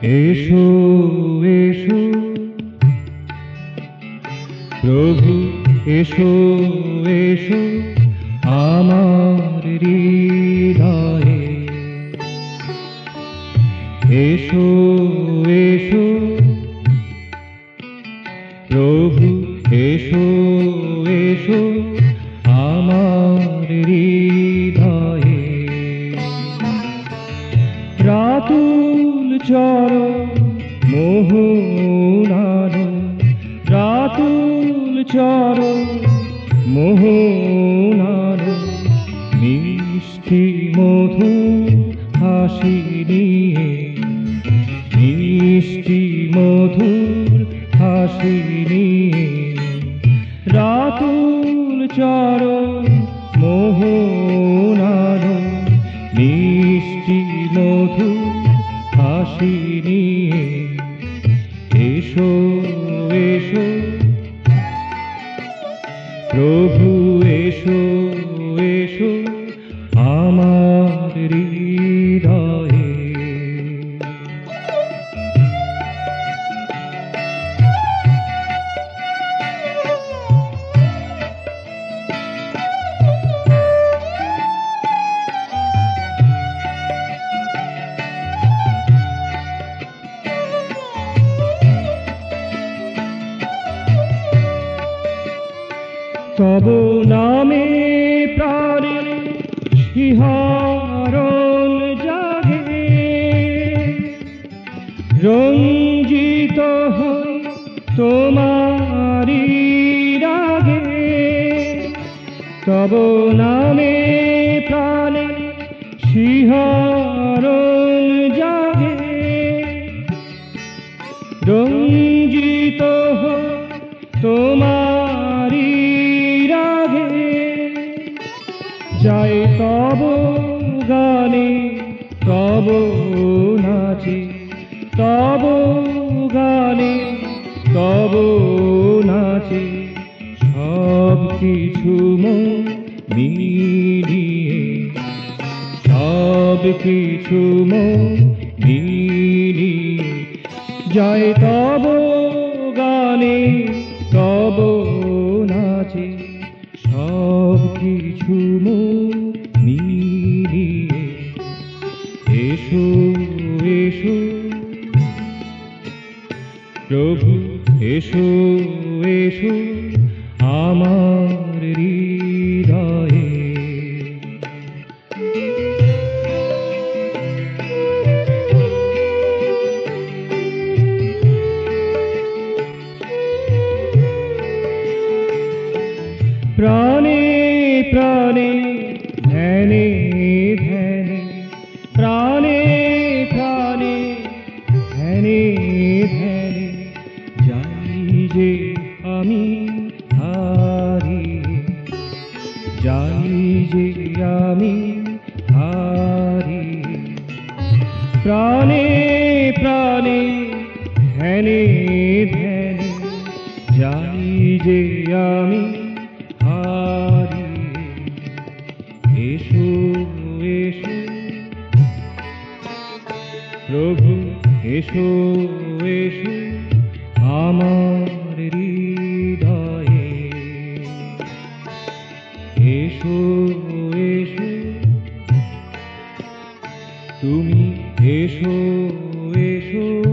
এসো এসো প্রভু, এসো এসো আমার হৃদয়ে। এসো এসো প্রভু, এসো এসো আমার হৃদয়ে। রাতুল চরণ মোহনার, রাতুল চরণ মোহনার, মিষ্টি মধুর হাসি নিয়ে, মিষ্টি মধুর হাসি নিয়ে। রাতুল চরণ মোহনার, মিষ্টি মধুর হাসি নিয়ে। এসো এসো প্রভু, এসো এসো আমার হৃদয়ে। তব নামে প্রাণে শিহরণ জাগে, রঞ্জিত হয় তোমারি রাগে। তব নামে প্রাণে শিহরণ জাগে, রঞ্জিত হয় তোমারি রাগে। যায় তব গানে তব নাচে, তব গানে তব নাচে। সব কিছু মন মিলিয়ে, সব কিছু মন মিলিয়ে। যায় তব গানে তব নাচে, সব কিছু মন মিলিয়ে। এসো এসো প্রভু, এসো এসো আমার হৃদয়ে। প্রাণে প্রাণে ধ্যানে ধ্যানে, প্রাণে প্রাণে ধ্যানে ধ্যানে। যাই যে আমি হারিয়ে, যাই যে আমি হারিয়ে। প্রাণে প্রাণে ধ্যানে ধ্যানে, যাই যে আমি হারিয়ে। এসো এসো প্রভু, এসো এসো আমার হৃদয়ে। এসো এসো তুমি, এসো এসো।